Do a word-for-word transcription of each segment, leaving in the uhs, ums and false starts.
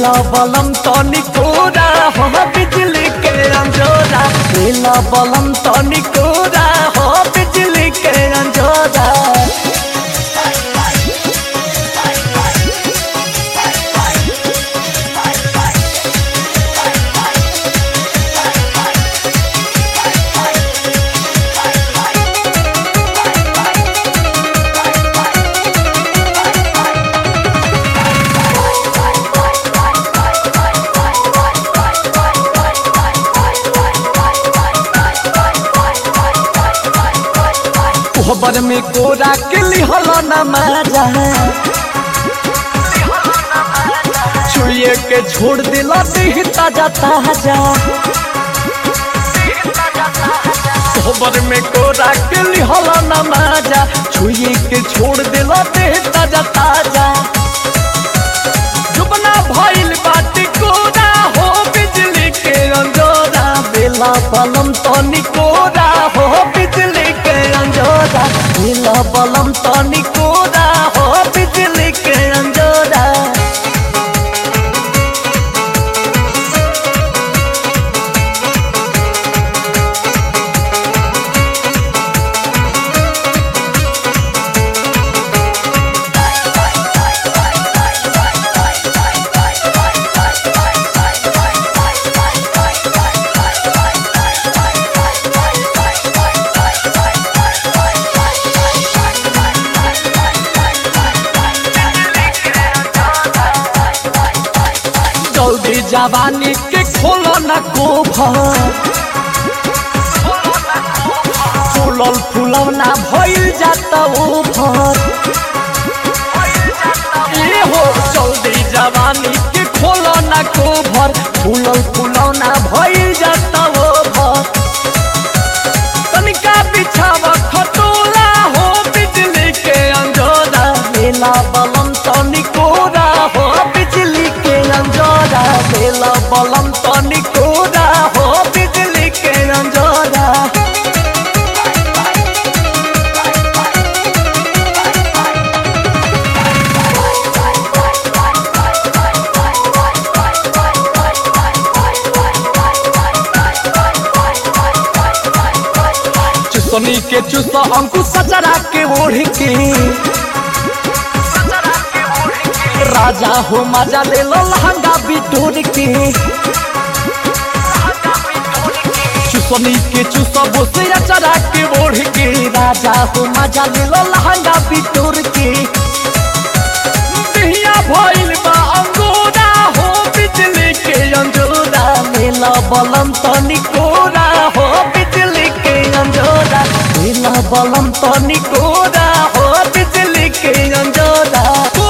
बेला बलम तनी कोरा हो बिजली के अंजोरा बेला बलम तनी कोरा हो बिजली के अंजोरा खबर में कोरा के लिहल न माजा छुए के छोड़ दिला देह ताजा ताजा खबर में कोरा के लिहल न माजा छुए के छोड़ दिला देह ताजा ताजा जुबना भइल बाटी कोरा हो बिजली के अंजोरा बेला बलम तनी कोरा हो बिजली के अंजोरा बेला बलम तनी कोरा हो बिजली के अंजोरा जल्दी जवानी के खोलो न कोभर फूलल फूलव ना भइल जाता ओभर ये हो जल्दी जवानी के खोलो न कोभर फूलल फूलव ना भइल जाता ओभर तनिका बिछावा खटोला हो बिजली के अंजोरा बेला बलम तनी कोरा हो बिजली के अंजोरा बेला बलम तनी कोरा हो बिजली के अंजोरा चुसनी के चुस अंकुश सचरा के ओढ़ के राजा हो मजा ले लो लहंगा बिटोर के चुसनी के चुस बोसिया चरा के ओढ़ के राजा हो मजा ले लो लहंगा बिटोर के दिया भइल बा अंगोरा हो बिजली के अंजोरा मेला बलम तनी कोरा हो बिजली के अंजोरा मेला बलम तनी कोरा हो बिजली के अंजोरा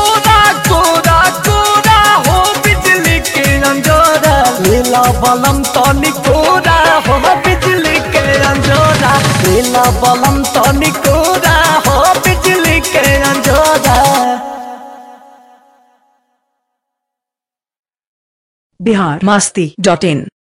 बेला बलम तनी कोरा हो बिजली के अंजोरा बेला बलम तनी कोरा हो बिजली के अंजोरा। बिहार मस्ती डॉट इन।